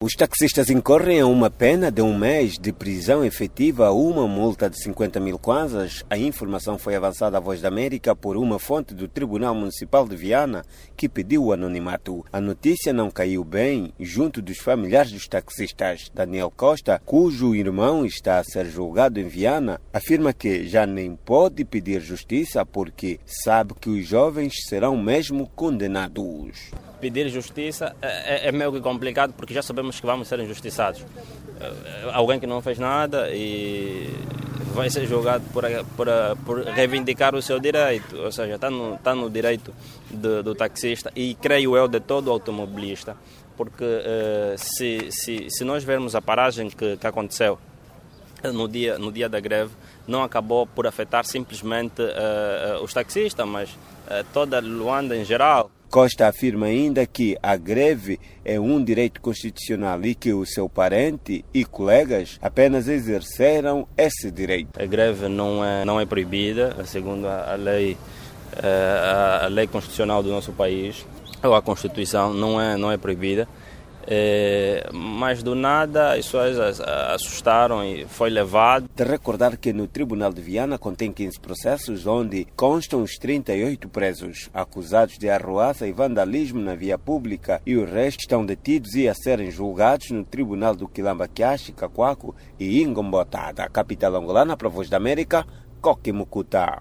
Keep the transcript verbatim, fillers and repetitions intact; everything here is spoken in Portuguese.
Os taxistas incorrem a uma pena de um mês de prisão efetiva, uma multa de cinquenta mil kwanzas. A informação foi avançada à Voz da América por uma fonte do Tribunal Municipal de Viana, que pediu o anonimato. A notícia não caiu bem junto dos familiares dos taxistas. Daniel Costa, cujo irmão está a ser julgado em Viana, afirma que já nem pode pedir justiça porque sabe que os jovens serão mesmo condenados. Pedir justiça é, é meio que complicado porque já sabemos que vamos ser injustiçados. Alguém que não fez nada e vai ser julgado por, por, por reivindicar o seu direito, ou seja, está no, está no direito do, do taxista e creio eu de todo automobilista, porque uh, se, se, se nós vermos a paragem que, que aconteceu no dia, no dia da greve, não acabou por afetar simplesmente uh, os taxistas, mas uh, toda Luanda em geral. Costa afirma ainda que a greve é um direito constitucional e que o seu parente e colegas apenas exerceram esse direito. A greve não é, não é proibida, segundo a, a, lei, a, a lei constitucional do nosso país, ou a Constituição, não é, não é proibida. É, mas do nada as pessoas assustaram e foi levado. De recordar que no Tribunal de Viana contém quinze processos onde constam os trinta e oito presos acusados de arruaça e vandalismo na via pública e o resto estão detidos e a serem julgados no Tribunal do Quilamba Quiaxi, Cacoaco e Ingombota. Da capital angolana para a Voz da América, Coque Mucuta.